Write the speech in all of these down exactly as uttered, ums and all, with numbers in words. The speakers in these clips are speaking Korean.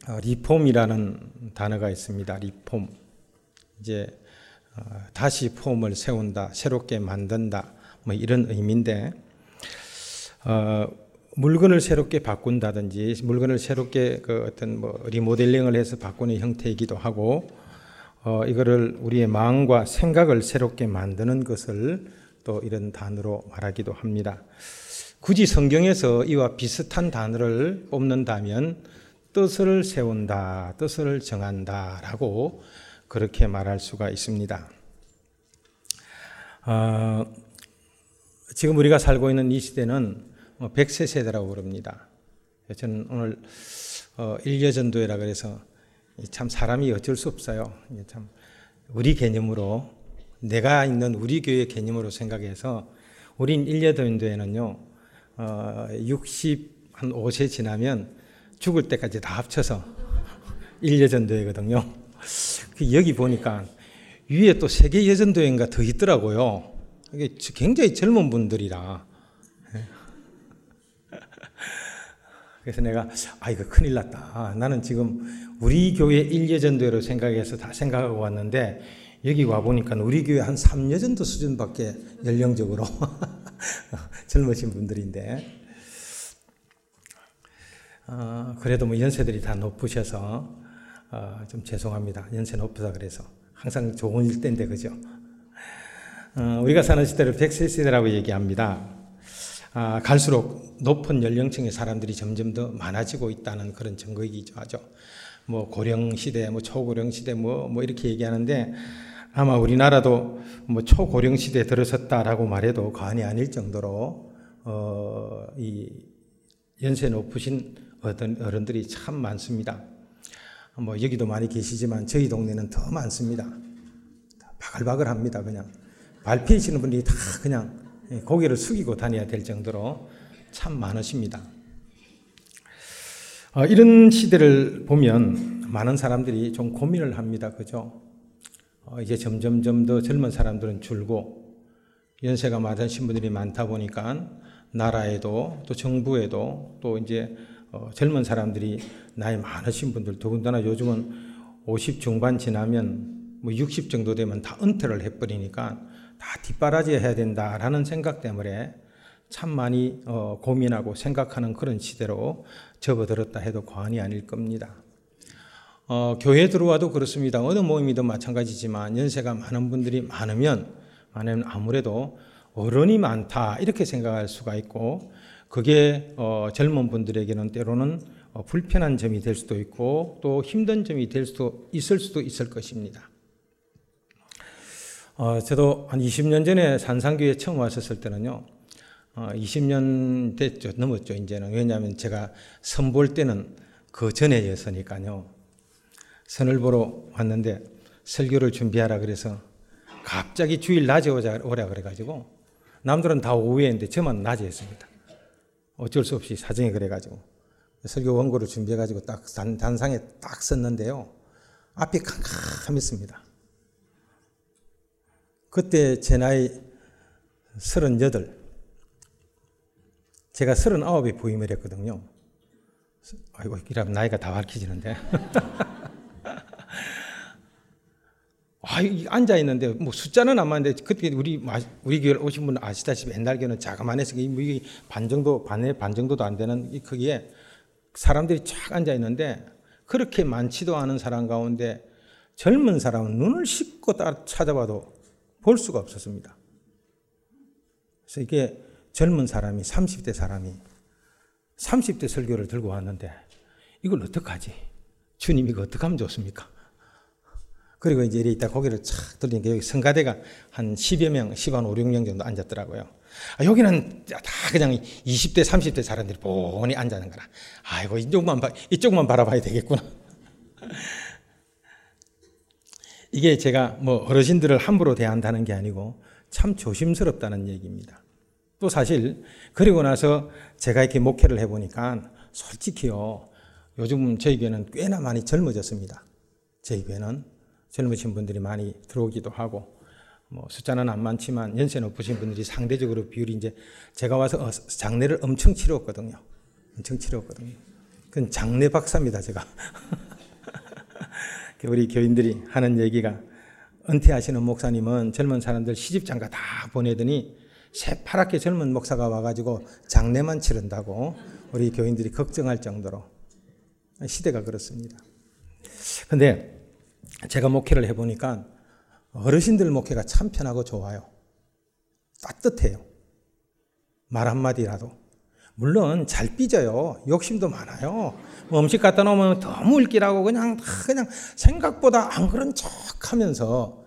어, 리폼이라는 단어가 있습니다. 리폼. 이제 어, 다시 폼을 세운다, 새롭게 만든다, 뭐 이런 의미인데, 어, 물건을 새롭게 바꾼다든지 물건을 새롭게 그 어떤 뭐 리모델링을 해서 바꾸는 형태이기도 하고, 어, 이거를 우리의 마음과 생각을 새롭게 만드는 것을 또 이런 단어로 말하기도 합니다. 굳이 성경에서 이와 비슷한 단어를 뽑는다면 뜻을 세운다, 뜻을 정한다라고 그렇게 말할 수가 있습니다. 어, 지금 우리가 살고 있는 이 시대는 백 세 세대라고 부릅니다. 저는 오늘 어, 일여전도회라 그래서 참 사람이 어쩔 수 없어요. 참 우리 개념으로, 내가 있는 우리 교회 개념으로 생각해서 우린 일여전도회는요, 어, 육십오 세 지나면 죽을 때까지 다 합쳐서 일여전도회거든요. 여기 보니까 위에 또 세계 여전도회인가 더 있더라고요. 이게 굉장히 젊은 분들이라. 그래서 내가 아 이거 큰일 났다. 나는 지금 우리 교회 일여전도회로 생각해서 다 생각하고 왔는데 여기 와 보니까 우리 교회 한 삼여전도 수준밖에 연령적으로 젊으신 분들인데, 어, 그래도 뭐 연세들이 다 높으셔서 어, 좀 죄송합니다. 연세 높아서 그래서 항상 좋은 일대인데 그죠? 어, 우리가 사는 시대를 백 세 시대라고 얘기합니다. 아, 갈수록 높은 연령층의 사람들이 점점 더 많아지고 있다는 그런 증거이기도 하죠. 뭐 고령 시대, 뭐 초고령 시대, 뭐, 뭐 이렇게 얘기하는데 아마 우리나라도 뭐 초고령 시대에 들어섰다라고 말해도 과언이 아닐 정도로 어, 이 연세 높으신 어떤 어른들이 참 많습니다. 뭐 여기도 많이 계시지만 저희 동네는 더 많습니다. 바글바글합니다. 그냥 발 펴시는 분들이 다 그냥 고개를 숙이고 다녀야 될 정도로 참 많으십니다. 어, 이런 시대를 보면 많은 사람들이 좀 고민을 합니다. 그죠? 어, 이제 점점점 더 젊은 사람들은 줄고 연세가 많으신 분들이 많다 보니까 나라에도 또 정부에도 또 이제 어, 젊은 사람들이 나이 많으신 분들, 더군다나 요즘은 오십 중반 지나면 뭐 육십 정도 되면 다 은퇴를 해버리니까 다 뒷바라지 해야 된다라는 생각 때문에 참 많이 어, 고민하고 생각하는 그런 시대로 접어들었다 해도 과언이 아닐 겁니다. 어, 교회 들어와도 그렇습니다. 어느 모임이든 마찬가지지만 연세가 많은 분들이 많으면, 많으면 아무래도 어른이 많다 이렇게 생각할 수가 있고, 그게 어, 젊은 분들에게는 때로는 어, 불편한 점이 될 수도 있고 또 힘든 점이 될 수도 있을 수도 있을 것입니다. 어, 저도 한 이십 년 전에 산상교회 처음 왔었을 때는요, 어, 이십 년 됐죠. 넘었죠, 이제는. 왜냐하면 제가 선 볼 때는 그 전에였으니까요. 선을 보러 왔는데 설교를 준비하라 그래서 갑자기 주일 낮에 오자, 오라 그래가지고 남들은 다 오후에 했는데 저만 낮에 했습니다. 어쩔 수 없이 사정이 그래가지고 설교 원고를 준비해가지고 딱 단, 단상에 딱 썼는데요. 앞이 캄캄했습니다. 그때 제 나이 서른여덟, 제가 서른아홉에 부임을 했거든요. 아이고, 이러면 나이가 다 밝혀지는데. 아, 앉아있는데, 뭐 숫자는 안 맞는데, 그때 우리, 우리 교회 오신 분 아시다시피 옛날 교회는 자그만해서 반 정도, 반의 반 정도도 안 되는 이 크기에 사람들이 쫙 앉아있는데, 그렇게 많지도 않은 사람 가운데 젊은 사람은 눈을 씻고 찾아봐도 볼 수가 없었습니다. 그래서 이게 젊은 사람이, 삼십 대 사람이 삼십 대 설교를 들고 왔는데 이걸 어떡하지? 주님 이거 어떡하면 좋습니까? 그리고 이제 이래 있다 고개를 착 돌리니까 여기 성가대가 한 십여 명, 십한 오륙 명 정도 앉았더라고요. 아, 여기는 다 그냥 이십 대, 삼십 대 사람들이 뻔히 앉아있는 거라. 아이고, 이쪽만, 봐, 이쪽만 바라봐야 되겠구나. 이게 제가 뭐 어르신들을 함부로 대한다는 게 아니고 참 조심스럽다는 얘기입니다. 또 사실 그리고 나서 제가 이렇게 목회를 해보니까 솔직히요, 요즘 저희 교회는 꽤나 많이 젊어졌습니다. 저희 교회는 젊으신 분들이 많이 들어오기도 하고, 뭐 숫자는 안 많지만 연세 높으신 분들이 상대적으로 비율이, 이제 제가 와서 장례를 엄청 치렀거든요. 엄청 치렀거든요. 그건 장례 박사입니다, 제가. 우리 교인들이 하는 얘기가 은퇴하시는 목사님은 젊은 사람들 시집장가 다 보내더니 새파랗게 젊은 목사가 와가지고 장례만 치른다고 우리 교인들이 걱정할 정도로 시대가 그렇습니다. 근데 제가 목회를 해보니까 어르신들 목회가 참 편하고 좋아요. 따뜻해요. 말 한마디라도. 물론 잘 삐져요. 욕심도 많아요. 뭐 음식 갖다 놓으면 너무 읽기라고 그냥 그냥 생각보다 안 그런 척 하면서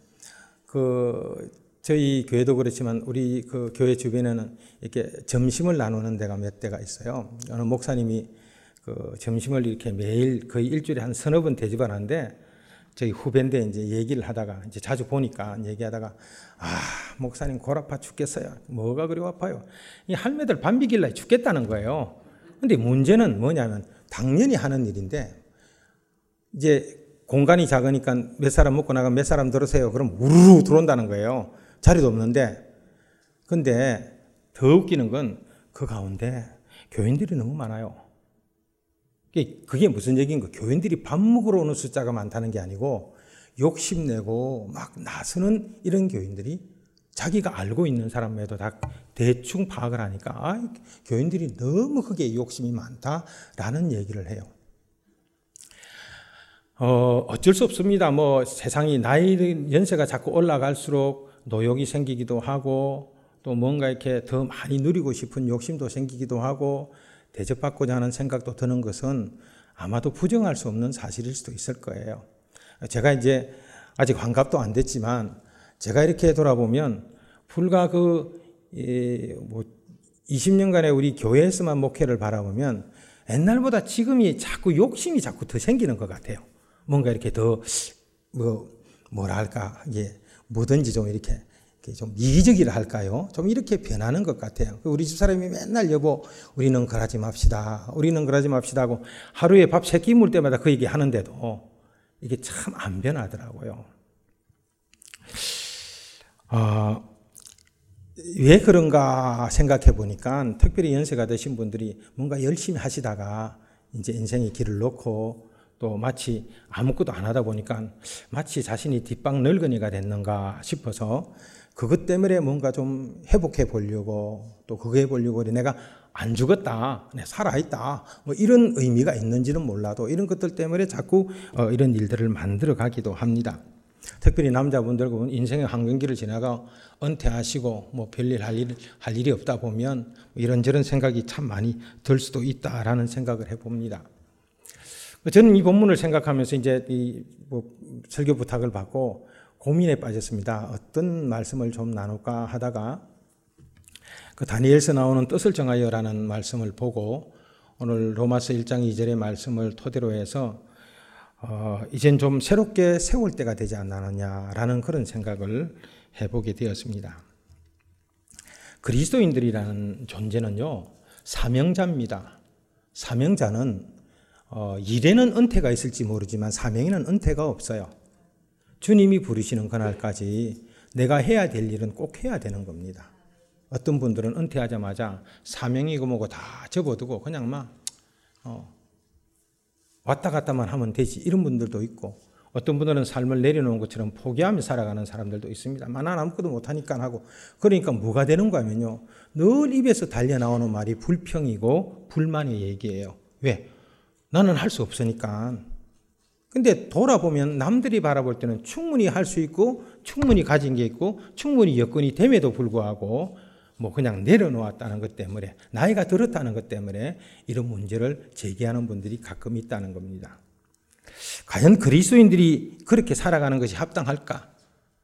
그 저희 교회도 그렇지만 우리 그 교회 주변에는 이렇게 점심을 나누는 데가 몇 데가 있어요. 어느 목사님이 그 점심을 이렇게 매일 거의 일주일에 한 서너 번 대접하는데 저희 후배인데 이제 얘기를 하다가 이제 자주 보니까 얘기하다가 아 목사님 골 아파 죽겠어요. 뭐가 그리 아파요? 이 할매들 밥 먹일라 죽겠다는 거예요. 근데 문제는 뭐냐면 당연히 하는 일인데 이제 공간이 작으니까 몇 사람 먹고 나가면 몇 사람 들으세요. 그럼 우르르 들어온다는 거예요. 자리도 없는데. 근데 더 웃기는 건 그 가운데 교인들이 너무 많아요. 그게 무슨 얘기인가? 교인들이 밥 먹으러 오는 숫자가 많다는 게 아니고 욕심내고 막 나서는 이런 교인들이 자기가 알고 있는 사람에도 다 대충 파악을 하니까 아, 교인들이 너무 크게 욕심이 많다라는 얘기를 해요. 어, 어쩔 수 없습니다. 뭐 세상이 나이 연세가 자꾸 올라갈수록 노욕이 생기기도 하고 또 뭔가 이렇게 더 많이 누리고 싶은 욕심도 생기기도 하고 대접받고자 하는 생각도 드는 것은 아마도 부정할 수 없는 사실일 수도 있을 거예요. 제가 이제 아직 환갑도 안 됐지만 제가 이렇게 돌아보면 불과 그 뭐 이십 년간의 우리 교회에서만 목회를 바라보면 옛날보다 지금이 자꾸 욕심이 자꾸 더 생기는 것 같아요. 뭔가 이렇게 더 뭐 뭐랄까 이게 뭐든지 좀 이렇게 좀 이기적이라 할까요? 좀 이렇게 변하는 것 같아요. 우리 집사람이 맨날 여보 우리는 그러지 맙시다. 우리는 그러지 맙시다 하고 하루에 밥 세 끼 먹을 때마다 그 얘기 하는데도 이게 참 안 변하더라고요. 어, 왜 그런가 생각해 보니까 특별히 연세가 드신 분들이 뭔가 열심히 하시다가 이제 인생의 길을 놓고 또 마치 아무것도 안 하다 보니까 마치 자신이 뒷방 늙은이가 됐는가 싶어서 그것 때문에 뭔가 좀 회복해 보려고 또 그거 해 보려고 내가 안 죽었다, 내가 살아있다 뭐 이런 의미가 있는지는 몰라도 이런 것들 때문에 자꾸 어, 이런 일들을 만들어 가기도 합니다. 특별히 남자분들 인생의 한경기를 지나가 은퇴하시고 뭐 별일 할, 일, 할 일이 없다 보면 이런저런 생각이 참 많이 들 수도 있다라는 생각을 해봅니다. 저는 이 본문을 생각하면서 이제 이 뭐 설교 부탁을 받고 고민에 빠졌습니다. 어떤 말씀을 좀 나눌까 하다가 그 다니엘서 나오는 뜻을 정하여라는 말씀을 보고 오늘 로마서 일 장 이 절의 말씀을 토대로 해서 어, 이젠 좀 새롭게 세울 때가 되지 않았느냐라는 그런 생각을 해보게 되었습니다. 그리스도인들이라는 존재는요, 사명자입니다. 사명자는 어, 일에는 은퇴가 있을지 모르지만 사명에는 은퇴가 없어요. 주님이 부르시는 그날까지 내가 해야 될 일은 꼭 해야 되는 겁니다. 어떤 분들은 은퇴하자마자 사명이고 뭐고 다 접어두고 그냥 막 어, 왔다 갔다만 하면 되지 이런 분들도 있고 어떤 분들은 삶을 내려놓은 것처럼 포기하며 살아가는 사람들도 있습니다. 난 아무것도 못하니까 하고 그러니까 뭐가 되는가 하면요. 늘 입에서 달려나오는 말이 불평이고 불만의 얘기예요. 왜? 나는 할 수 없으니까. 근데 돌아보면 남들이 바라볼 때는 충분히 할 수 있고 충분히 가진 게 있고 충분히 여건이 됨에도 불구하고 뭐 그냥 내려놓았다는 것 때문에 나이가 들었다는 것 때문에 이런 문제를 제기하는 분들이 가끔 있다는 겁니다. 과연 그리스도인들이 그렇게 살아가는 것이 합당할까?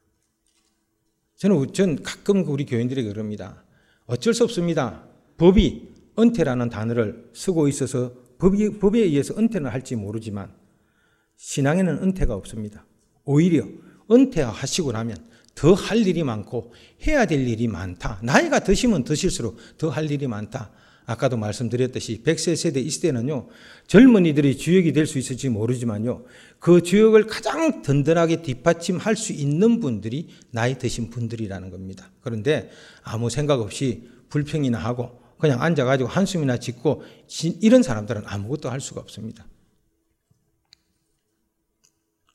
저는 전 가끔 우리 교인들이 그럽니다. 어쩔 수 없습니다. 법이 은퇴라는 단어를 쓰고 있어서 법이, 법에 의해서 은퇴는 할지 모르지만 신앙에는 은퇴가 없습니다. 오히려 은퇴하시고 나면 더 할 일이 많고 해야 될 일이 많다. 나이가 드시면 드실수록 더 할 일이 많다. 아까도 말씀드렸듯이 백 세 세대 이 시대는요. 젊은이들이 주역이 될 수 있을지 모르지만요. 그 주역을 가장 든든하게 뒷받침할 수 있는 분들이 나이 드신 분들이라는 겁니다. 그런데 아무 생각 없이 불평이나 하고 그냥 앉아가지고 한숨이나 짓고 이런 사람들은 아무것도 할 수가 없습니다.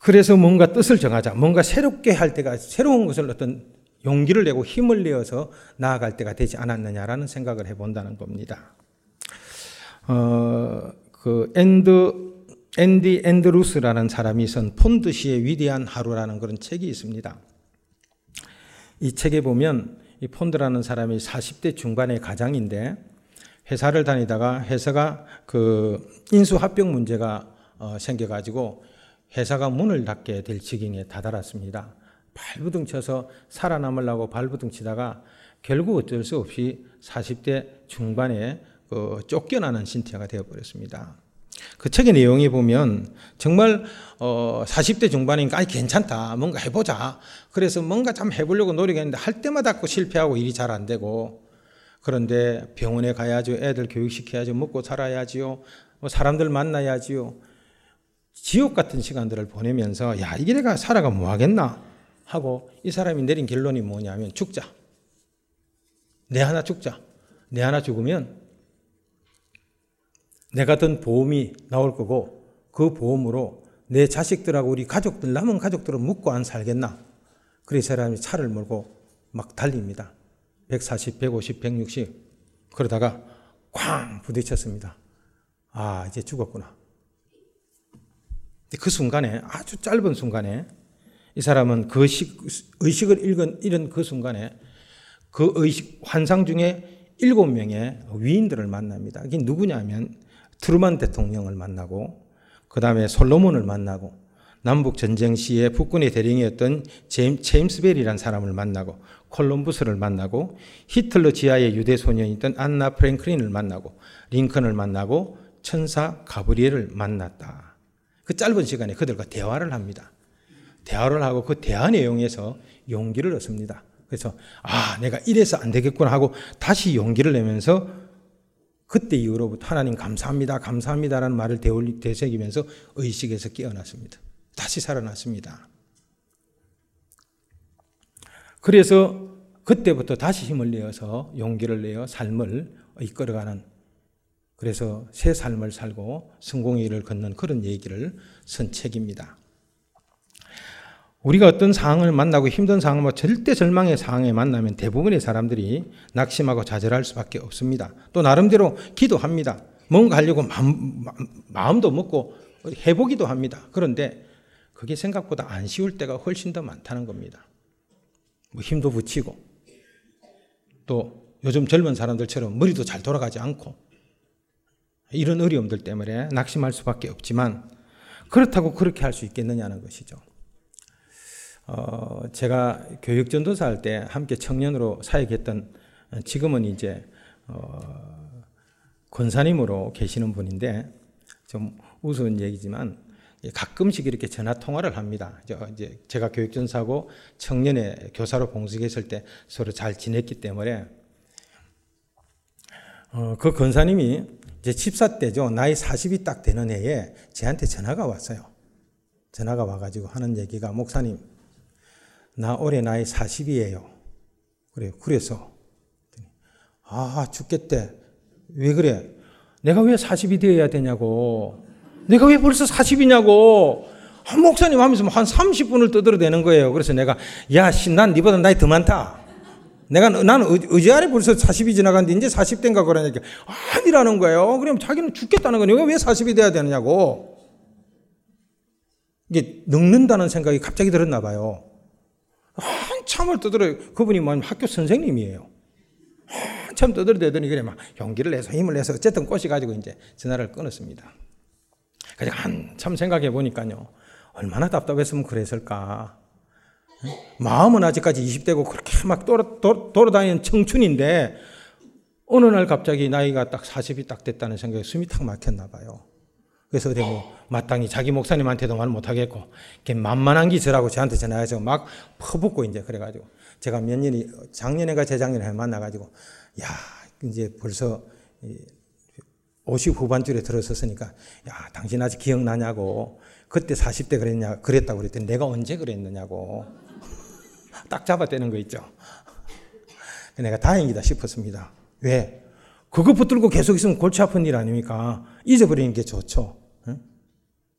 그래서 뭔가 뜻을 정하자. 뭔가 새롭게 할 때가 새로운 것을 어떤 용기를 내고 힘을 내어서 나아갈 때가 되지 않았느냐라는 생각을 해본다는 겁니다. 어, 그 앤드, 앤디 앤드루스라는 사람이 쓴 폰드시의 위대한 하루라는 그런 책이 있습니다. 이 책에 보면 이 폰드라는 사람이 사십 대 중반의 가장인데 회사를 다니다가 회사가 그 인수합병 문제가 어, 생겨가지고 회사가 문을 닫게 될 지경에 다다랐습니다. 발부둥 쳐서 살아남으려고 발부둥 치다가 결국 어쩔 수 없이 사십 대 중반에 그 쫓겨나는 신태가 되어버렸습니다. 그 책의 내용에 보면 정말 어 사십 대 중반이니까 아니 괜찮다 뭔가 해보자 그래서 뭔가 좀 해보려고 노력했는데 할 때마다 그 실패하고 일이 잘 안 되고 그런데 병원에 가야죠. 애들 교육시켜야죠. 먹고 살아야지요. 뭐 사람들 만나야지요. 지옥 같은 시간들을 보내면서 야 이게 내가 살아가 뭐 하겠나 하고 이 사람이 내린 결론이 뭐냐면 죽자. 내 하나 죽자. 내 하나 죽으면 내가 든 보험이 나올 거고 그 보험으로 내 자식들하고 우리 가족들 남은 가족들은 묻고 안 살겠나. 그래서 이 사람이 차를 몰고 막 달립니다. 백사십, 백오십, 백육십 그러다가 쾅 부딪혔습니다. 아 이제 죽었구나. 그 순간에 아주 짧은 순간에 이 사람은 그 의식을 잃은, 잃은 그 순간에 그 의식 환상 중에 일곱 명의 위인들을 만납니다. 이게 누구냐면 트루만 대통령을 만나고 그 다음에 솔로몬을 만나고 남북 전쟁 시에 북군의 대령이었던 제임스 벨이라는 사람을 만나고 콜럼부스를 만나고 히틀러 지하의 유대 소년이었던 안나 프랭클린을 만나고 링컨을 만나고 천사 가브리엘을 만났다. 그 짧은 시간에 그들과 대화를 합니다. 대화를 하고 그 대화 내용에서 용기를 얻습니다. 그래서 아 내가 이래서 안 되겠구나 하고 다시 용기를 내면서 그때 이후로부터 하나님 감사합니다 감사합니다라는 말을 되새기면서 의식에서 깨어났습니다. 다시 살아났습니다. 그래서 그때부터 다시 힘을 내어서 용기를 내어 삶을 이끌어가는 그래서 새 삶을 살고 성공의 길을 걷는 그런 얘기를 쓴 책입니다. 우리가 어떤 상황을 만나고 힘든 상황, 뭐 절대 절망의 상황에 만나면 대부분의 사람들이 낙심하고 좌절할 수밖에 없습니다. 또 나름대로 기도합니다. 뭔가 하려고 마음, 마음도 먹고 해보기도 합니다. 그런데 그게 생각보다 안 쉬울 때가 훨씬 더 많다는 겁니다. 뭐 힘도 붙이고 또 요즘 젊은 사람들처럼 머리도 잘 돌아가지 않고 이런 어려움들 때문에 낙심할 수밖에 없지만 그렇다고 그렇게 할 수 있겠느냐는 것이죠. 어, 제가 교육전도사 할 때 함께 청년으로 사역했던 지금은 이제 어, 권사님으로 계시는 분인데 좀 우스운 얘기지만 가끔씩 이렇게 전화 통화를 합니다. 저 이제 제가 교육전사고 청년의 교사로 봉직했을 때 서로 잘 지냈기 때문에 어, 그 권사님이 이제 집사 때죠. 나이 사십이 딱 되는 해에 저한테 전화가 왔어요. 전화가 와가지고 하는 얘기가 목사님 나 올해 나이 사십이에요. 그래요. 그래서 아 죽겠대. 왜 그래? 내가 왜 사십이 되어야 되냐고. 내가 왜 벌써 사십이냐고. 아, 목사님 하면서 한 삼십 분을 떠들어대는 거예요. 그래서 내가 야, 씨, 난 니보다 나이 더 많다. 내가 나는 의지 아래 벌써 사십이 지나갔는데 이제 사십 대인가 그러니까 아니라는 거예요. 그럼 자기는 죽겠다는 거예요. 내가 왜 사십이 돼야 되느냐고. 이게 늙는다는 생각이 갑자기 들었나 봐요. 한참을 떠들어요. 그분이 뭐 학교 선생님이에요. 한참 떠들어대더니 그래 막 용기를 내서 힘을 내서 어쨌든 꼬셔가지고 이제 전화를 끊었습니다. 그래서 한참 생각해 보니까요. 얼마나 답답했으면 그랬을까. 마음은 아직까지 이십 대고 그렇게 막 돌아, 돌아, 돌아다니는 청춘인데 어느 날 갑자기 나이가 딱 사십이 딱 됐다는 생각에 숨이 탁 막혔나 봐요. 그래서 어디 뭐 마땅히 자기 목사님한테도 말 못하겠고 만만한 기절하고 저한테 전화해서 막 퍼붓고 이제 그래가지고 제가 몇 년이 작년에가 재작년에 만나가지고 야 이제 벌써 오십 후반줄에 들어섰으니까 야 당신 아직 기억나냐고 그때 사십 대 그랬냐 그랬다고 그랬더니 내가 언제 그랬느냐고 딱 잡아떼는 거 있죠. 내가 다행이다 싶었습니다. 왜? 그거 붙들고 계속 있으면 골치 아픈 일 아닙니까? 잊어버리는 게 좋죠.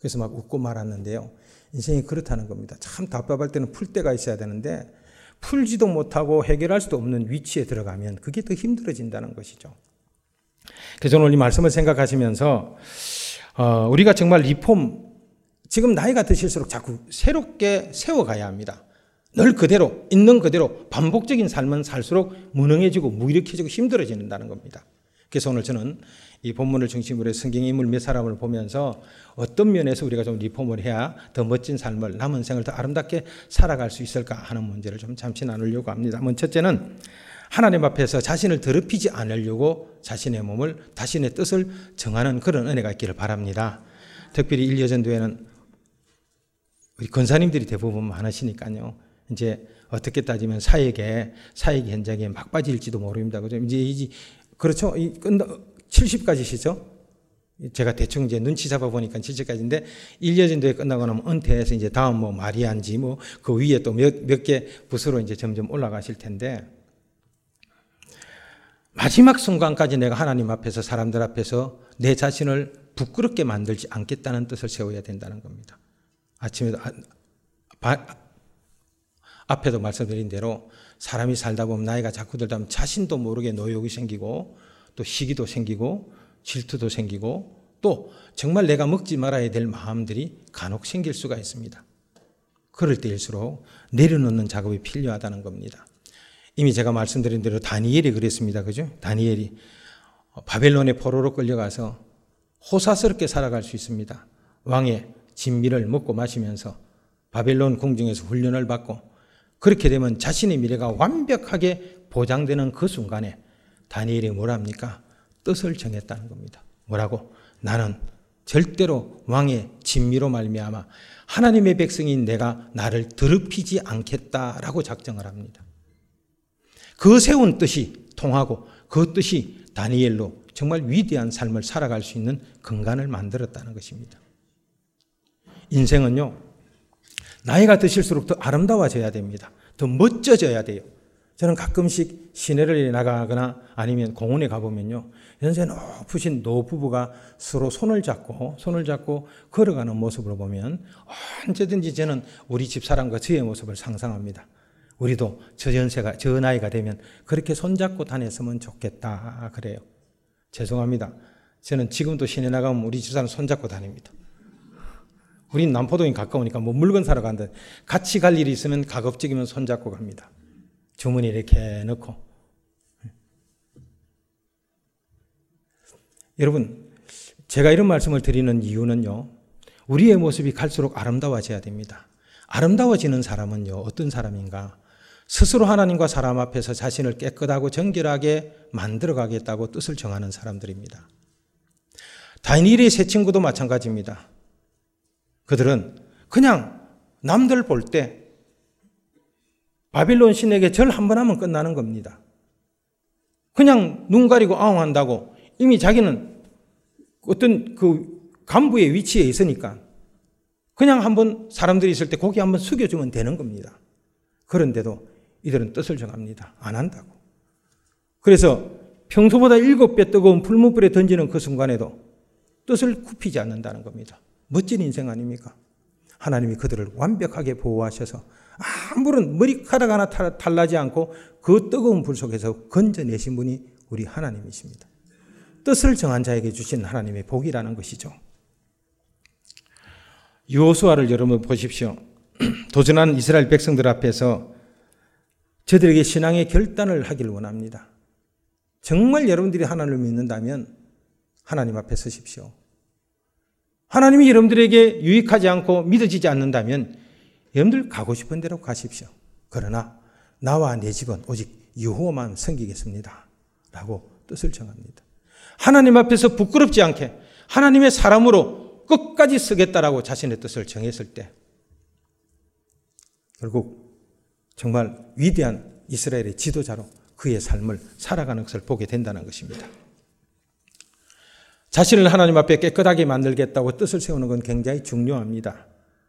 그래서 막 웃고 말았는데요. 인생이 그렇다는 겁니다. 참 답답할 때는 풀 때가 있어야 되는데 풀지도 못하고 해결할 수도 없는 위치에 들어가면 그게 더 힘들어진다는 것이죠. 그래서 오늘 이 말씀을 생각하시면서 어, 우리가 정말 리폼, 지금 나이가 드실수록 자꾸 새롭게 세워가야 합니다. 늘 그대로, 있는 그대로 반복적인 삶은 살수록 무능해지고 무기력해지고 힘들어진다는 겁니다. 그래서 오늘 저는 이 본문을 중심으로 해서 성경의 인물 몇 사람을 보면서 어떤 면에서 우리가 좀 리폼을 해야 더 멋진 삶을, 남은 생을 더 아름답게 살아갈 수 있을까 하는 문제를 좀 잠시 나누려고 합니다. 먼저 첫째는 하나님 앞에서 자신을 더럽히지 않으려고 자신의 몸을, 자신의 뜻을 정하는 그런 은혜가 있기를 바랍니다. 특별히 일여전도에는 우리 권사님들이 대부분 많으시니까요. 이제 어떻게 따지면 사역에, 사역 현장에 막 빠질지도 모릅니다. 그죠? 이제, 이제, 그렇죠? 이, 끝나, 칠십까지시죠? 제가 대충 이제 눈치 잡아보니까 칠십까지인데, 일여전도에 끝나고 나면 은퇴해서 이제 다음 뭐 마리안지 뭐 그 위에 또 몇, 몇 개 부서로 이제 점점 올라가실 텐데, 마지막 순간까지 내가 하나님 앞에서, 사람들 앞에서 내 자신을 부끄럽게 만들지 않겠다는 뜻을 세워야 된다는 겁니다. 아침에도, 바, 앞에도 말씀드린 대로 사람이 살다 보면 나이가 자꾸 들다 보면 자신도 모르게 노욕이 생기고 또 시기도 생기고 질투도 생기고 또 정말 내가 먹지 말아야 될 마음들이 간혹 생길 수가 있습니다. 그럴 때일수록 내려놓는 작업이 필요하다는 겁니다. 이미 제가 말씀드린 대로 다니엘이 그랬습니다. 그죠? 다니엘이 바벨론의 포로로 끌려가서 호사스럽게 살아갈 수 있습니다. 왕의 진미를 먹고 마시면서 바벨론 궁정에서 훈련을 받고 그렇게 되면 자신의 미래가 완벽하게 보장되는 그 순간에 다니엘이 뭐랍니까? 뜻을 정했다는 겁니다. 뭐라고? 나는 절대로 왕의 진미로 말미암아 하나님의 백성인 내가 나를 더럽히지 않겠다라고 작정을 합니다. 그 세운 뜻이 통하고 그 뜻이 다니엘로 정말 위대한 삶을 살아갈 수 있는 근간을 만들었다는 것입니다. 인생은요, 나이가 드실수록 더 아름다워져야 됩니다. 더 멋져져야 돼요. 저는 가끔씩 시내를 나가거나 아니면 공원에 가보면요, 연세 높으신 노부부가 서로 손을 잡고 손을 잡고 걸어가는 모습을 보면 언제든지 저는 우리 집사람과 저의 모습을 상상합니다. 우리도 저 연세가, 저 나이가 되면 그렇게 손잡고 다녔으면 좋겠다 그래요. 죄송합니다. 저는 지금도 시내 나가면 우리 집사람 손잡고 다닙니다. 우린 남포동이 가까우니까 뭐 물건 사러 간다. 같이 갈 일이 있으면 가급적이면 손잡고 갑니다. 주머니 이렇게 넣고. 여러분, 제가 이런 말씀을 드리는 이유는요, 우리의 모습이 갈수록 아름다워져야 됩니다. 아름다워지는 사람은요, 어떤 사람인가? 스스로 하나님과 사람 앞에서 자신을 깨끗하고 정결하게 만들어가겠다고 뜻을 정하는 사람들입니다. 다니엘의 세 친구도 마찬가지입니다. 그들은 그냥 남들 볼 때 바빌론 신에게 절 한 번 하면 끝나는 겁니다. 그냥 눈 가리고 아웅한다고 이미 자기는 어떤 그 간부의 위치에 있으니까 그냥 한번 사람들이 있을 때 고개 한번 숙여주면 되는 겁니다. 그런데도 이들은 뜻을 정합니다. 안 한다고. 그래서 평소보다 일곱 배 뜨거운 풀무불에 던지는 그 순간에도 뜻을 굽히지 않는다는 겁니다. 멋진 인생 아닙니까? 하나님이 그들을 완벽하게 보호하셔서 아무런 머리카락 하나 탈나지 않고 그 뜨거운 불 속에서 건져내신 분이 우리 하나님이십니다. 뜻을 정한 자에게 주신 하나님의 복이라는 것이죠. 여호수아를 여러분 보십시오. 도전한 이스라엘 백성들 앞에서 저들에게 신앙의 결단을 하기를 원합니다. 정말 여러분들이 하나님을 믿는다면 하나님 앞에 서십시오. 하나님이 여러분들에게 유익하지 않고 믿어지지 않는다면 여러분들 가고 싶은 대로 가십시오. 그러나 나와 내 집은 오직 여호와만 섬기겠습니다. 라고 뜻을 정합니다. 하나님 앞에서 부끄럽지 않게 하나님의 사람으로 끝까지 서겠다라고 자신의 뜻을 정했을 때 결국 정말 위대한 이스라엘의 지도자로 그의 삶을 살아가는 것을 보게 된다는 것입니다. 자신을 하나님 앞에 깨끗하게 만들겠다고 뜻을 세우는 건 굉장히 중요합니다.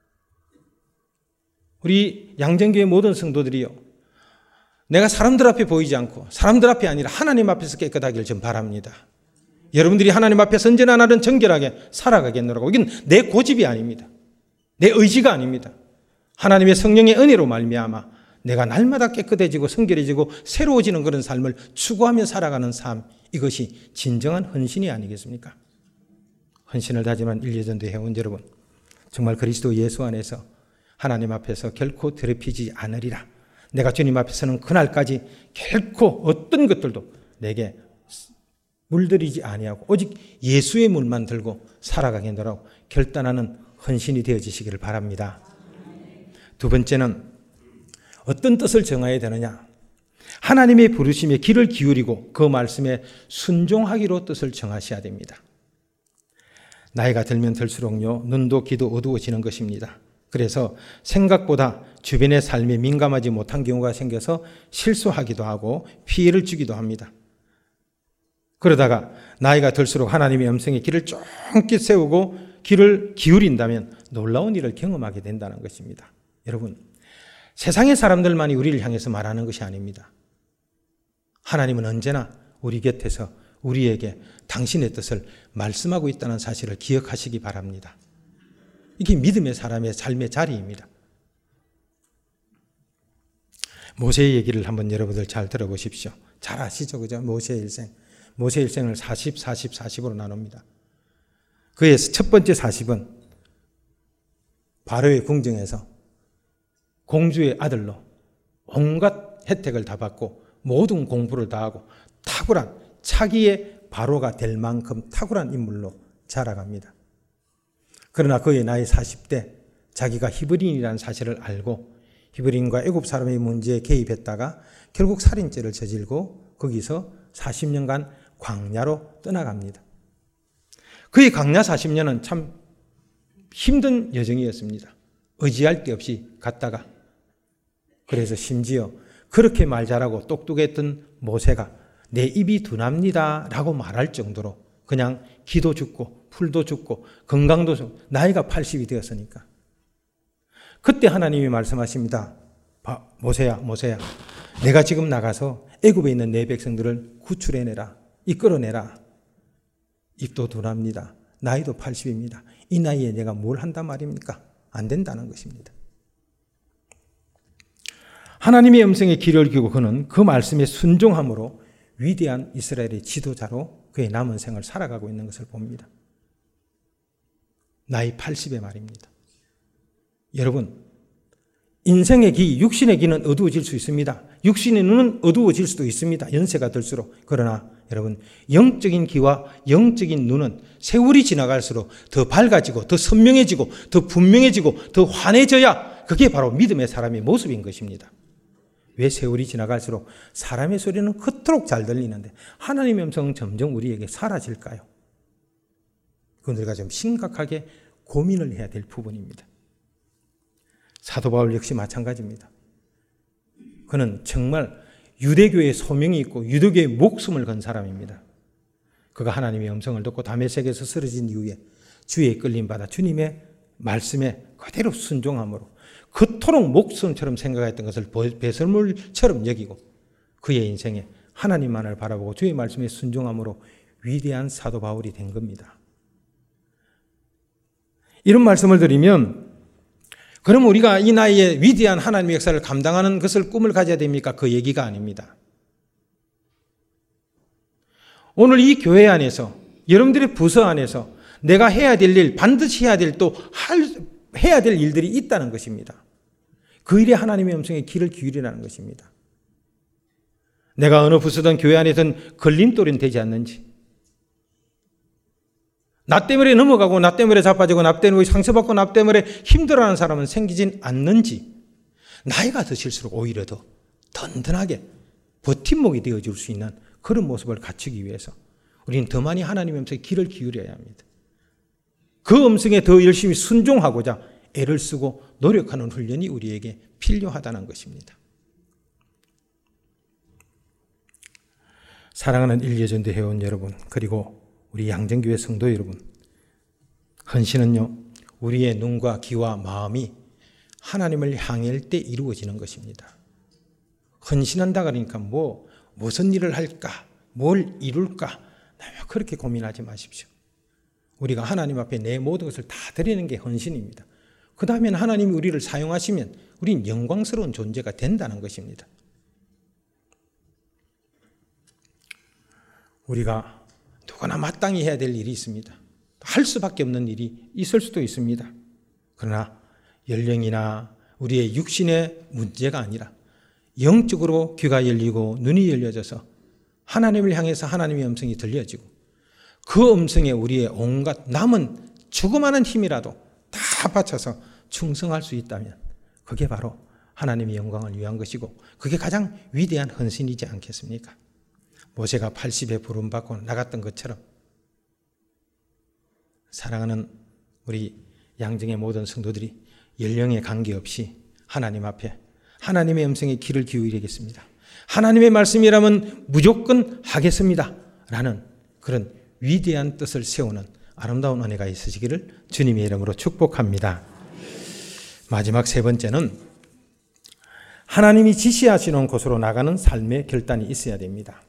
우리 양정교회 모든 성도들이요, 내가 사람들 앞에 보이지 않고 사람들 앞이 아니라 하나님 앞에서 깨끗하기를 좀 바랍니다. 여러분들이 하나님 앞에 언제나 나는 정결하게 살아가겠노라고. 이건 내 고집이 아닙니다. 내 의지가 아닙니다. 하나님의 성령의 은혜로 말미암아 내가 날마다 깨끗해지고 성결해지고 새로워지는 그런 삶을 추구하며 살아가는 삶, 이것이 진정한 헌신이 아니겠습니까? 헌신을 다짐한 일예전도 회원 여러분, 정말 그리스도 예수 안에서 하나님 앞에서 결코 더럽히지 않으리라. 내가 주님 앞에 서는 그날까지 결코 어떤 것들도 내게 물들이지 아니하고 오직 예수의 물만 들고 살아가겠노라고 결단하는 헌신이 되어지시기를 바랍니다. 두 번째는 어떤 뜻을 정해야 되느냐? 하나님의 부르심에 귀를 기울이고 그 말씀에 순종하기로 뜻을 정하셔야 됩니다. 나이가 들면 들수록요, 눈도 귀도 어두워지는 것입니다. 그래서 생각보다 주변의 삶에 민감하지 못한 경우가 생겨서 실수하기도 하고 피해를 주기도 합니다. 그러다가 나이가 들수록 하나님의 음성에 귀를 쫑긋 세우고 귀를 기울인다면 놀라운 일을 경험하게 된다는 것입니다. 여러분, 세상의 사람들만이 우리를 향해서 말하는 것이 아닙니다. 하나님은 언제나 우리 곁에서 우리에게 당신의 뜻을 말씀하고 있다는 사실을 기억하시기 바랍니다. 이게 믿음의 사람의 삶의 자리입니다. 모세의 얘기를 한번 여러분들 잘 들어보십시오. 잘 아시죠? 그죠? 모세의 일생. 모세의 일생을 사십, 사십, 사십으로 나눕니다. 그의 첫 번째 사십은 바로의 궁정에서 공주의 아들로 온갖 혜택을 다 받고 모든 공부를 다 하고 탁월한 차기의 바로가 될 만큼 탁월한 인물로 자라갑니다. 그러나 그의 나이 사십 대 자기가 히브리인이라는 사실을 알고 히브리인과 애굽 사람의 문제에 개입했다가 결국 살인죄를 저질고 거기서 사십 년간 광야로 떠나갑니다. 그의 광야 사십 년은 참 힘든 여정이었습니다. 의지할 데 없이 갔다가 그래서 심지어 그렇게 말 잘하고 똑똑했던 모세가 내 입이 둔합니다 라고 말할 정도로 그냥 기도 죽고 풀도 죽고 건강도 죽고 나이가 팔십이 되었으니까 그때 하나님이 말씀하십니다. 모세야 모세야 내가 지금 나가서 애굽에 있는 내 백성들을 구출해내라. 이끌어내라. 입도 둔합니다. 나이도 팔십입니다. 이 나이에 내가 뭘 한단 말입니까? 안 된다는 것입니다. 하나님의 음성에 귀를 기울이고 그는 그 말씀에 순종함으로 위대한 이스라엘의 지도자로 그의 남은 생을 살아가고 있는 것을 봅니다. 나이 팔십의 말입니다. 여러분, 인생의 기, 육신의 기는 어두워질 수 있습니다. 육신의 눈은 어두워질 수도 있습니다. 연세가 들수록. 그러나 여러분, 영적인 기와 영적인 눈은 세월이 지나갈수록 더 밝아지고 더 선명해지고 더 분명해지고 더 환해져야 그게 바로 믿음의 사람의 모습인 것입니다. 왜 세월이 지나갈수록 사람의 소리는 그토록 잘 들리는데 하나님의 음성은 점점 우리에게 사라질까요? 그건 우리가 좀 심각하게 고민을 해야 될 부분입니다. 사도 바울 역시 마찬가지입니다. 그는 정말 유대교의 소명이 있고 유대교의 목숨을 건 사람입니다. 그가 하나님의 음성을 듣고 다메섹에서 쓰러진 이후에 주의 이끌림받아 주님의 말씀에 그대로 순종함으로 그토록 목숨처럼 생각했던 것을 배설물처럼 여기고 그의 인생에 하나님만을 바라보고 주의 말씀에 순종함으로 위대한 사도 바울이 된 겁니다. 이런 말씀을 드리면 그럼 우리가 이 나이에 위대한 하나님의 역사를 감당하는 것을 꿈을 가져야 됩니까? 그 얘기가 아닙니다. 오늘 이 교회 안에서 여러분들의 부서 안에서 내가 해야 될 일, 반드시 해야 될 또 해야 될 일들이 있다는 것입니다. 그 일에 하나님의 음성에 귀를 기울이라는 것입니다. 내가 어느 부서든 교회 안에서는 걸림돌은 되지 않는지, 나 때문에 넘어가고 나 때문에 자빠지고 나 때문에 상처받고 나 때문에 힘들어하는 사람은 생기진 않는지, 나이가 드실수록 오히려 더 든든하게 버팀목이 되어줄 수 있는 그런 모습을 갖추기 위해서 우리는 더 많이 하나님의 음성에 귀를 기울여야 합니다. 그 음성에 더 열심히 순종하고자 애를 쓰고 노력하는 훈련이 우리에게 필요하다는 것입니다. 사랑하는 일예전도 회원 여러분, 그리고 우리 양정교회 성도 여러분, 헌신은요, 우리의 눈과 귀와 마음이 하나님을 향할 때 이루어지는 것입니다. 헌신한다 그러니까 뭐 무슨 일을 할까, 뭘 이룰까, 그렇게 고민하지 마십시오. 우리가 하나님 앞에 내 모든 것을 다 드리는 게 헌신입니다. 그 다음에는 하나님이 우리를 사용하시면 우리는 영광스러운 존재가 된다는 것입니다. 우리가 누구나 마땅히 해야 될 일이 있습니다. 할 수밖에 없는 일이 있을 수도 있습니다. 그러나 연령이나 우리의 육신의 문제가 아니라 영적으로 귀가 열리고 눈이 열려져서 하나님을 향해서 하나님의 음성이 들려지고 그 음성에 우리의 온갖 남은 조그마한 힘이라도 다 바쳐서 충성할 수 있다면 그게 바로 하나님의 영광을 위한 것이고 그게 가장 위대한 헌신이지 않겠습니까? 모세가 팔십에 부름받고 나갔던 것처럼 사랑하는 우리 양정의 모든 성도들이 연령에 관계없이 하나님 앞에 하나님의 음성에 귀를 기울이겠습니다. 하나님의 말씀이라면 무조건 하겠습니다. 라는 그런 위대한 뜻을 세우는 아름다운 은혜가 있으시기를 주님의 이름으로 축복합니다. 마지막 세 번째는 하나님이 지시하시는 곳으로 나가는 삶의 결단이 있어야 됩니다.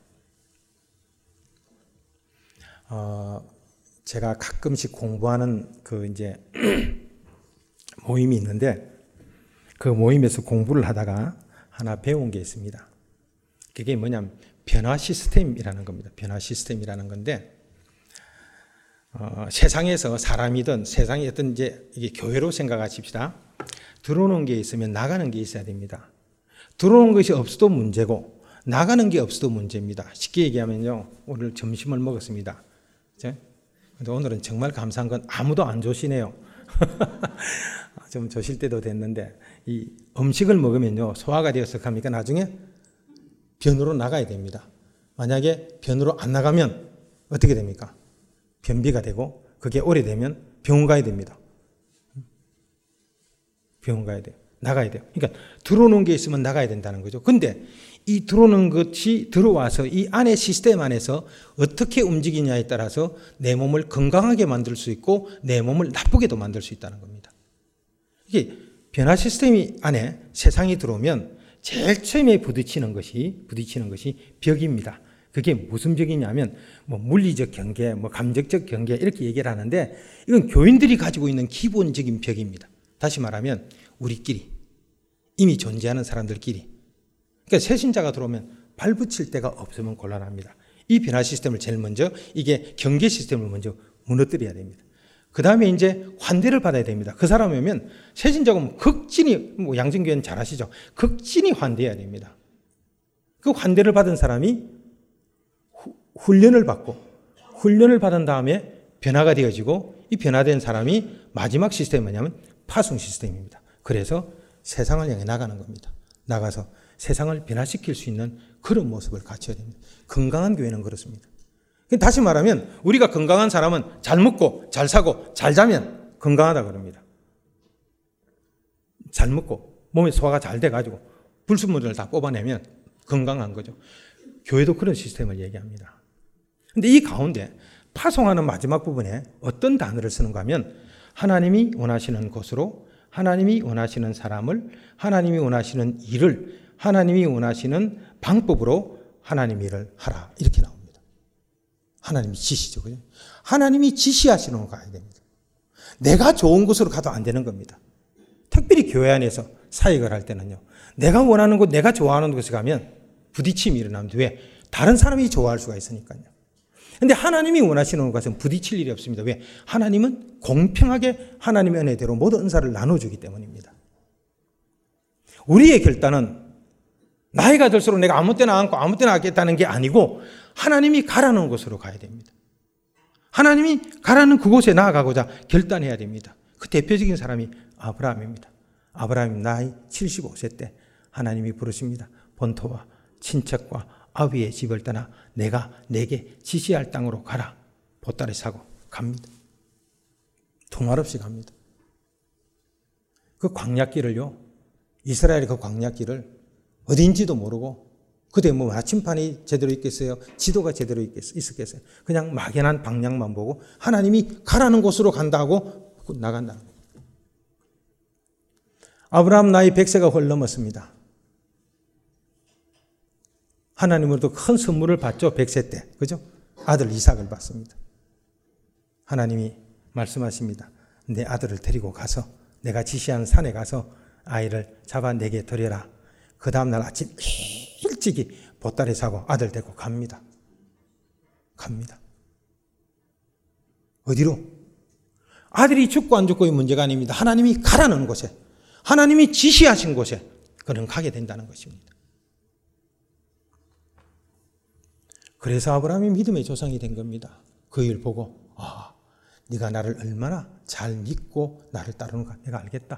어, 제가 가끔씩 공부하는 그 이제 모임이 있는데 그 모임에서 공부를 하다가 하나 배운 게 있습니다. 그게 뭐냐면 변화 시스템이라는 겁니다. 변화 시스템이라는 건데 어, 세상에서 사람이든 세상에 어떤 이제 이게 교회로 생각하십시다. 들어오는 게 있으면 나가는 게 있어야 됩니다. 들어오는 것이 없어도 문제고 나가는 게 없어도 문제입니다. 쉽게 얘기하면요, 오늘 점심을 먹었습니다. 근데 오늘은 정말 감사한 건 아무도 안 조시네요. 좀 조실 때도 됐는데 이 음식을 먹으면요 소화가 되어서 갑니까? 나중에 변으로 나가야 됩니다. 만약에 변으로 안 나가면 어떻게 됩니까? 변비가 되고 그게 오래되면 병원 가야 됩니다. 병원 가야 돼요. 나가야 돼요. 그러니까 들어오는 게 있으면 나가야 된다는 거죠. 근데 이 들어오는 것이 들어와서 이 안에 시스템 안에서 어떻게 움직이냐에 따라서 내 몸을 건강하게 만들 수 있고 내 몸을 나쁘게도 만들 수 있다는 겁니다. 이게 변화 시스템이 안에 세상이 들어오면 제일 처음에 부딪히는 것이 부딪히는 것이 벽입니다. 그게 무슨 벽이냐면 뭐 물리적 경계, 뭐 감정적 경계 이렇게 얘기를 하는데 이건 교인들이 가지고 있는 기본적인 벽입니다. 다시 말하면 우리끼리 이미 존재하는 사람들끼리. 그러니까 새 신자가 들어오면 발붙일 데가 없으면 곤란합니다. 이 변화 시스템을 제일 먼저 이게 경계 시스템을 먼저 무너뜨려야 됩니다. 그 다음에 이제 환대를 받아야 됩니다. 그 사람이 오면 새 신자가 오면 극진히 뭐 양정교회는 잘 아시죠? 극진히 환대해야 됩니다. 그 환대를 받은 사람이 후, 훈련을 받고 훈련을 받은 다음에 변화가 되어지고 이 변화된 사람이 마지막 시스템이 뭐냐면 파송 시스템입니다. 그래서 세상을 향해 나가는 겁니다. 나가서 세상을 변화시킬 수 있는 그런 모습을 갖춰야 됩니다. 건강한 교회는 그렇습니다. 다시 말하면 우리가 건강한 사람은 잘 먹고 잘 사고 잘 자면 건강하다 그럽니다. 잘 먹고 몸에 소화가 잘 돼가지고 불순물을 다 뽑아내면 건강한 거죠. 교회도 그런 시스템을 얘기합니다. 그런데 이 가운데 파송하는 마지막 부분에 어떤 단어를 쓰는가 하면 하나님이 원하시는 곳으로 하나님이 원하시는 사람을 하나님이 원하시는 일을 하나님이 원하시는 방법으로 하나님 일을 하라 이렇게 나옵니다. 하나님이 지시죠. 그죠? 하나님이 지시하시는 곳 가야 됩니다. 내가 좋은 곳으로 가도 안 되는 겁니다. 특별히 교회 안에서 사역을 할 때는요. 내가 원하는 곳, 내가 좋아하는 곳에 가면 부딪힘이 일어납니다. 왜? 다른 사람이 좋아할 수가 있으니까요. 그런데 하나님이 원하시는 곳은 부딪힐 일이 없습니다. 왜? 하나님은 공평하게 하나님의 은혜대로 모든 은사를 나눠주기 때문입니다. 우리의 결단은 나이가 들수록 내가 아무 때나 앉고 아무 때나 하겠다는 게 아니고 하나님이 가라는 곳으로 가야 됩니다. 하나님이 가라는 그곳에 나아가고자 결단해야 됩니다. 그 대표적인 사람이 아브라함입니다. 아브라함이 나이 칠십오 세 때 하나님이 부르십니다. 본토와 친척과 아비의 집을 떠나 내가 내게 지시할 땅으로 가라. 보따리 사고 갑니다. 통할 없이 갑니다. 그 광야길을요. 이스라엘의 그 광야길을 어딘지도 모르고 그때 뭐 나침판이 제대로 있겠어요? 지도가 제대로 있었겠어요? 그냥 막연한 방향만 보고 하나님이 가라는 곳으로 간다고 나간다. 아브라함 나이 백 세가 훨 넘었습니다. 하나님으로부터 큰 선물을 받죠. 백 세 때. 그죠? 아들 이삭을 받습니다. 하나님이 말씀하십니다. 내 아들을 데리고 가서 내가 지시한 산에 가서 아이를 잡아 내게 드려라. 그 다음날 아침 일찍이 보따리 사고 아들 데리고 갑니다. 갑니다. 어디로? 아들이 죽고 안 죽고의 문제가 아닙니다. 하나님이 가라는 곳에, 하나님이 지시하신 곳에 그는 가게 된다는 것입니다. 그래서 아브라함이 믿음의 조상이 된 겁니다. 그 일 보고 아, 네가 나를 얼마나 잘 믿고 나를 따르는가 내가 알겠다.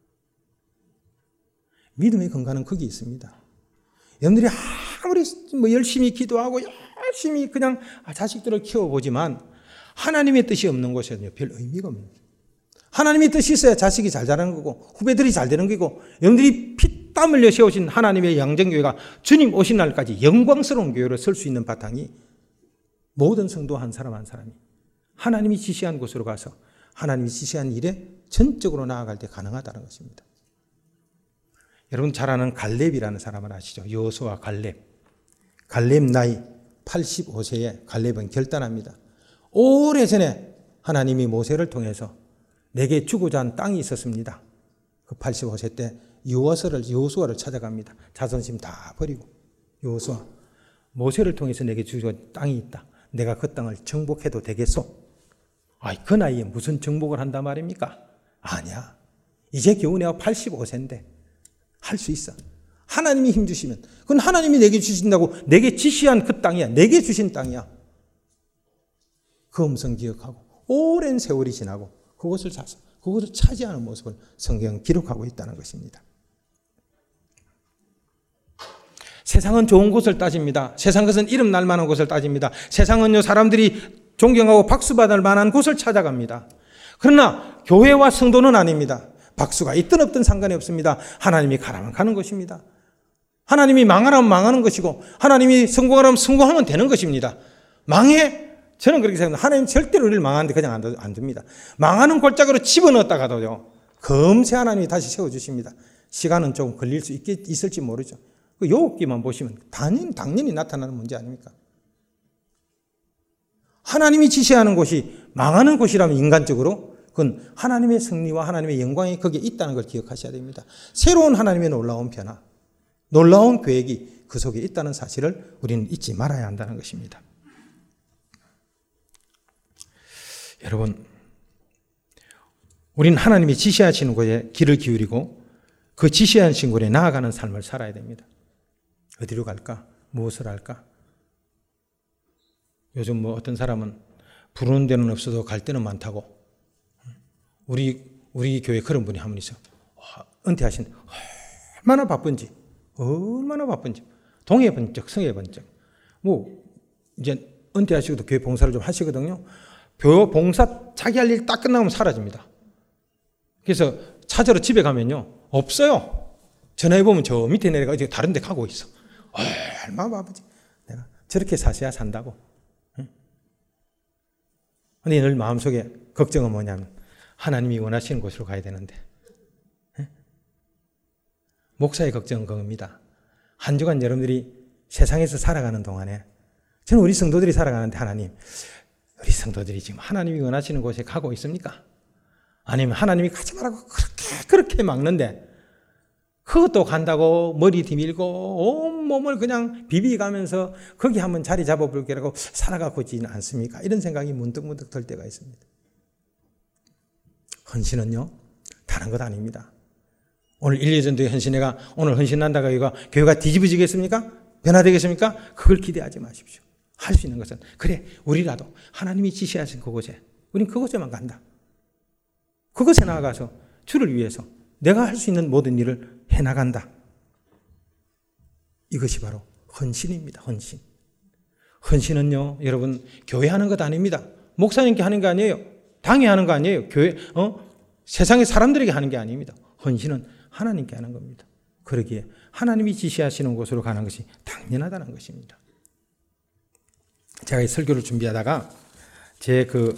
믿음의 근간은 거기 있습니다. 여러분들이 아무리 뭐 열심히 기도하고 열심히 그냥 자식들을 키워보지만 하나님의 뜻이 없는 곳에는요, 별 의미가 없는 거예요. 하나님의 뜻이 있어야 자식이 잘 자라는 거고 후배들이 잘 되는 거고, 여러분들이 피땀 흘려 세우신 하나님의 양정교회가 주님 오신 날까지 영광스러운 교회로 설 수 있는 바탕이 모든 성도 한 사람 한 사람이 하나님이 지시한 곳으로 가서 하나님이 지시한 일에 전적으로 나아갈 때 가능하다는 것입니다. 여러분 잘 아는 갈렙이라는 사람을 아시죠? 여호수아 갈렙. 갈렙 나이 팔십오 세에 갈렙은 결단합니다. 오래전에 하나님이 모세를 통해서 내게 주고자 한 땅이 있었습니다. 그 팔십오 세 때 여호수아를, 여호수아를 찾아갑니다. 자존심 다 버리고 여호수아, 모세를 통해서 내게 주고자 한 땅이 있다. 내가 그 땅을 정복해도 되겠소? 아이, 그 나이에 무슨 정복을 한단 말입니까? 아니야. 이제 겨우 내가 팔십오 세인데 할 수 있어. 하나님이 힘 주시면, 그건 하나님이 내게 주신다고 내게 지시한 그 땅이야. 내게 주신 땅이야. 그 음성 기억하고 오랜 세월이 지나고 그것을 사서 그것을 차지하는 모습을 성경은 기록하고 있다는 것입니다. 세상은 좋은 곳을 따집니다. 세상 것은 이름 날 만한 곳을 따집니다. 세상은요, 사람들이 존경하고 박수받을 만한 곳을 찾아갑니다. 그러나 교회와 성도는 아닙니다. 박수가 있든 없든 상관이 없습니다. 하나님이 가라면 가는 것입니다. 하나님이 망하라면 망하는 것이고 하나님이 성공하라면 성공하면 되는 것입니다. 망해? 저는 그렇게 생각합니다. 하나님 절대로 우리를 망하는데 그냥 안 둡니다. 망하는 골짜기로 집어넣었다가도요, 금세 하나님이 다시 세워주십니다. 시간은 조금 걸릴 수 있겠, 있을지 모르죠. 그 요기만 보시면 당연히, 당연히 나타나는 문제 아닙니까? 하나님이 지시하는 곳이 망하는 곳이라면 인간적으로 그건 하나님의 승리와 하나님의 영광이 거기에 있다는 걸 기억하셔야 됩니다. 새로운 하나님의 놀라운 변화, 놀라운 계획이 그 속에 있다는 사실을 우리는 잊지 말아야 한다는 것입니다. 여러분, 우리는 하나님이 지시하시는 곳에 귀를 기울이고 그 지시하신 곳에 나아가는 삶을 살아야 됩니다. 어디로 갈까? 무엇을 할까? 요즘 뭐 어떤 사람은 부르는 데는 없어도 갈 데는 많다고. 우리 우리 교회 그런 분이 한 분 있어요. 은퇴하신, 얼마나 바쁜지, 얼마나 바쁜지. 동해 번쩍, 성해 번쩍. 뭐 이제 은퇴하시고도 교회 봉사를 좀 하시거든요. 교 봉사 자기 할 일 딱 끝나면 사라집니다. 그래서 찾으러 집에 가면요, 없어요. 전화해보면 저 밑에 내려가 이제 다른 데 가고 있어. 얼마나 바쁘지. 내가 저렇게 사셔야 산다고. 근데 늘 마음속에 걱정은 뭐냐면 하나님이 원하시는 곳으로 가야 되는데, 목사의 걱정은 그겁니다. 한 주간 여러분들이 세상에서 살아가는 동안에 저는 우리 성도들이 살아가는데, 하나님, 우리 성도들이 지금 하나님이 원하시는 곳에 가고 있습니까? 아니면 하나님이 가지 말라고 그렇게 그렇게 막는데 그것도 간다고 머리 뒤밀고 온몸을 그냥 비비가면서 거기 한번 자리 잡아볼게라고 살아가고 있지는 않습니까? 이런 생각이 문득문득 들 때가 있습니다. 헌신은요, 다른 것 아닙니다. 오늘 일 년 전도의 헌신회가 오늘 헌신한다고 해가 교회가 뒤집어지겠습니까? 변화되겠습니까? 그걸 기대하지 마십시오. 할 수 있는 것은, 그래, 우리라도 하나님이 지시하신 그곳에, 우린 그곳에만 간다. 그곳에 나아가서 주를 위해서 내가 할 수 있는 모든 일을 해나간다. 이것이 바로 헌신입니다. 헌신. 헌신은요, 여러분, 교회 하는 것 아닙니다. 목사님께 하는 게 아니에요. 당에 하는 거 아니에요. 교회, 어? 세상의 사람들에게 하는 게 아닙니다. 헌신은 하나님께 하는 겁니다. 그러기에 하나님이 지시하시는 곳으로 가는 것이 당연하다는 것입니다. 제가 이 설교를 준비하다가 제 그,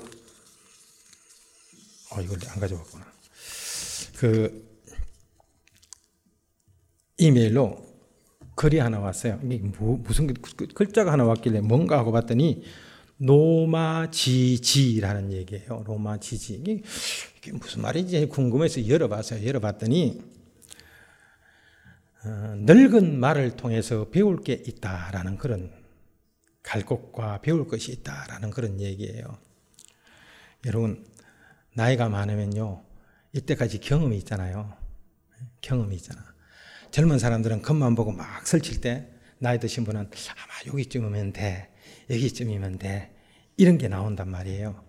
어, 이걸 안 가져왔구나. 그, 이메일로 글이 하나 왔어요. 이게 뭐, 무슨 글자가 하나 왔길래 뭔가 하고 봤더니 노마지지라는 얘기예요. 노마지지. 이게, 이게 무슨 말인지 궁금해서 열어봤어요. 열어봤더니 어, 늙은 말을 통해서 배울 게 있다라는 그런 갈 곳과 배울 것이 있다라는 그런 얘기예요. 여러분 나이가 많으면요 이때까지 경험이 있잖아요. 경험이 있잖아. 젊은 사람들은 겉만 보고 막 설칠 때 나이 드신 분은 아마 여기쯤이면 돼. 여기쯤이면 돼. 이런 게 나온단 말이에요.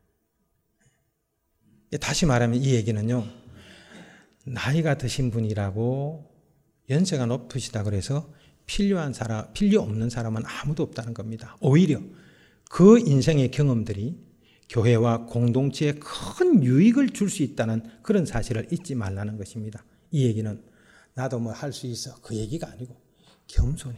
다시 말하면 이 얘기는요. 나이가 드신 분이라고 연세가 높으시다 그래서 필요한 사람, 필요 없는 사람은 아무도 없다는 겁니다. 오히려 그 인생의 경험들이 교회와 공동체에 큰 유익을 줄 수 있다는 그런 사실을 잊지 말라는 것입니다. 이 얘기는 나도 뭐 할 수 있어. 그 얘기가 아니고 겸손히.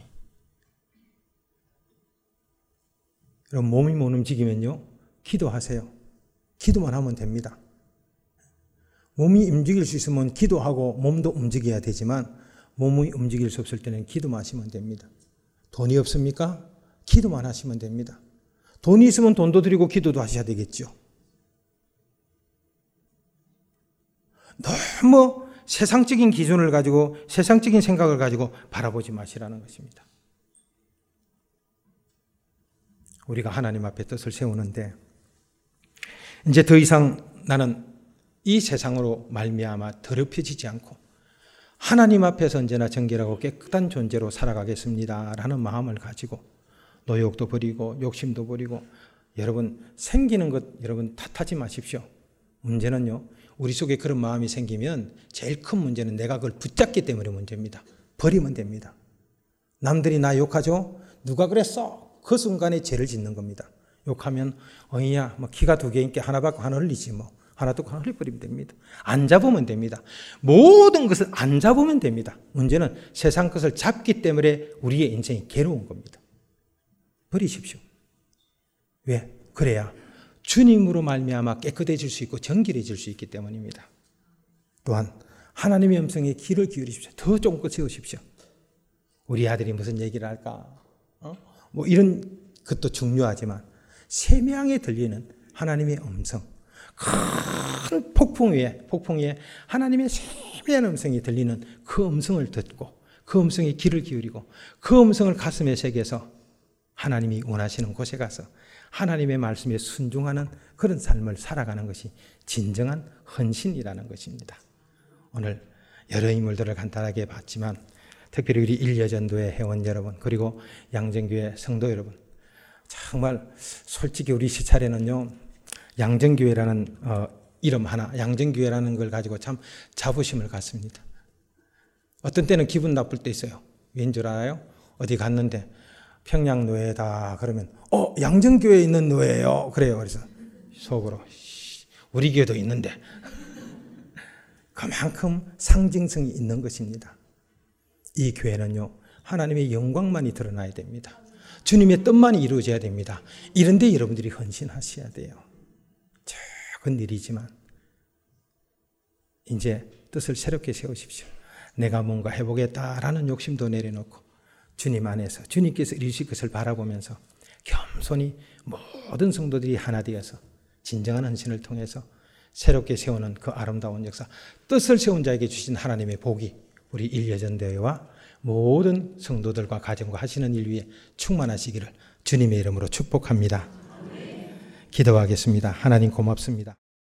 그럼 몸이 못 움직이면요. 기도하세요. 기도만 하면 됩니다. 몸이 움직일 수 있으면 기도하고 몸도 움직여야 되지만 몸이 움직일 수 없을 때는 기도만 하시면 됩니다. 돈이 없습니까? 기도만 하시면 됩니다. 돈이 있으면 돈도 드리고 기도도 하셔야 되겠죠. 너무 세상적인 기준을 가지고 세상적인 생각을 가지고 바라보지 마시라는 것입니다. 우리가 하나님 앞에 뜻을 세우는데 이제 더 이상 나는 이 세상으로 말미암아 더럽혀지지 않고 하나님 앞에서 언제나 정결하고 깨끗한 존재로 살아가겠습니다 라는 마음을 가지고 노욕도 버리고 욕심도 버리고 여러분 생기는 것 여러분 탓하지 마십시오. 문제는요 우리 속에 그런 마음이 생기면 제일 큰 문제는 내가 그걸 붙잡기 때문에 문제입니다. 버리면 됩니다. 남들이 나 욕하죠? 누가 그랬어? 그 순간에 죄를 짓는 겁니다. 욕하면 어이야 뭐 키가 두 개인 게 하나 받고 하나 흘리지 뭐 하나 듣고 하나 흘려버리면 됩니다. 안 잡으면 됩니다. 모든 것을 안 잡으면 됩니다. 문제는 세상 것을 잡기 때문에 우리의 인생이 괴로운 겁니다. 버리십시오. 왜? 그래야 주님으로 말미암아 깨끗해질 수 있고 정결해질 수 있기 때문입니다. 또한 하나님의 음성에 귀를 기울이십시오. 더 쫑긋 세우십시오. 우리 아들이 무슨 얘기를 할까? 어? 뭐 이런 것도 중요하지만 세명에 들리는 하나님의 음성, 큰 폭풍 위에 폭풍 위에 하나님의 세미한 음성이 들리는 그 음성을 듣고 그 음성에 귀를 기울이고 그 음성을 가슴에 새겨서 하나님이 원하시는 곳에 가서 하나님의 말씀에 순종하는 그런 삶을 살아가는 것이 진정한 헌신이라는 것입니다. 오늘 여러 인물들을 간단하게 봤지만 특별히 우리 일여전도의 회원 여러분 그리고 양정교회 성도 여러분 정말 솔직히 우리 시찰에는요 양정교회라는 어, 이름 하나 양정교회라는 걸 가지고 참 자부심을 갖습니다. 어떤 때는 기분 나쁠 때 있어요. 왠 줄 알아요? 어디 갔는데 평양노회다 그러면 어 양정교회에 있는 노회예요. 그래요. 그래서 속으로 우리 교회도 있는데 그만큼 상징성이 있는 것입니다. 이 교회는요 하나님의 영광만이 드러나야 됩니다. 주님의 뜻만이 이루어져야 됩니다. 이런데 여러분들이 헌신하셔야 돼요. 작은 일이지만 이제 뜻을 새롭게 세우십시오. 내가 뭔가 해보겠다라는 욕심도 내려놓고 주님 안에서 주님께서 이루실 것을 바라보면서 겸손히 모든 성도들이 하나 되어서 진정한 헌신을 통해서 새롭게 세우는 그 아름다운 역사, 뜻을 세운 자에게 주신 하나님의 복이 우리 일여전대회와 모든 성도들과 가정과 하시는 일 위에 충만하시기를 주님의 이름으로 축복합니다. 기도하겠습니다. 하나님 고맙습니다.